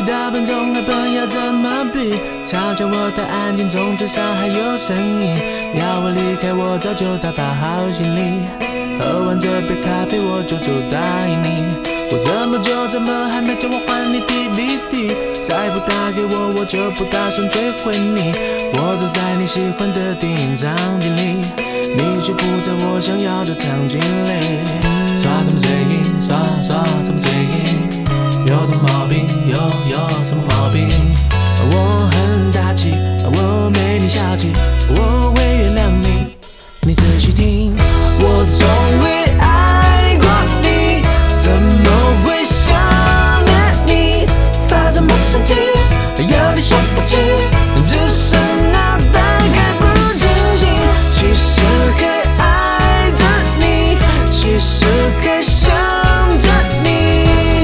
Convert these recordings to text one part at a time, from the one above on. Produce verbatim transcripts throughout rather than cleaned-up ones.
大笨钟和笨要怎么比？嘲笑我太安静中至少还有声音。要我离开我早就打包好行李，喝完这杯咖啡我就就答应你。过这么久怎么还没叫我还你 D V D？ 再不打给我我就不打算追回你。我走在你喜欢的电影场景里，你却不在我想要的场景里。耍什么嘴硬，耍耍什么嘴硬，有什么毛病？有有什么毛病？我很大气，我没你小气，我会原谅你。你仔细听，我从未爱过你，怎么会想念你？发这么神经，有点说不清，只是脑袋还不清醒。其实还爱着你，其实还想着你。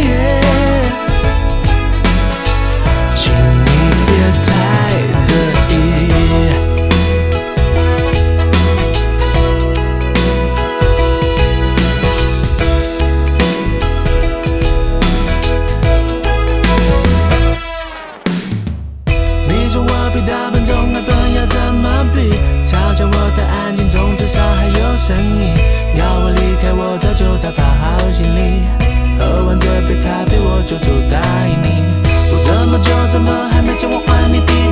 嘲笑我太安静中至少还有声音。要我离开我早就打包好行李，喝完这杯咖啡我就就答应你。过这么久怎么还没叫我还你 D